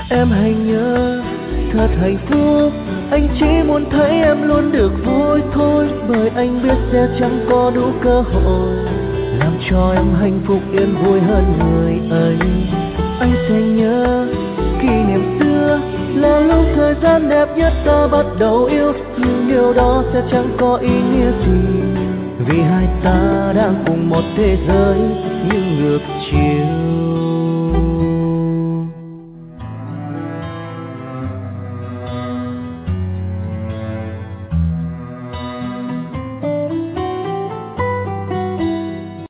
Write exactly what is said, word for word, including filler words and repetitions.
Em hãy nhớ thật hạnh phúc, anh chỉ muốn thấy em luôn được vui thôi, bởi anh biết sẽ chẳng có đủ cơ hội làm cho em hạnh phúc yên vui hơn người ấy. Anh sẽ nhớ kỷ niệm xưa là lúc thời gian đẹp nhất ta bắt đầu yêu, nhưng điều đó sẽ chẳng có ý nghĩa gì, vì hai ta đang cùng một thế giới nhưng ngược chiều.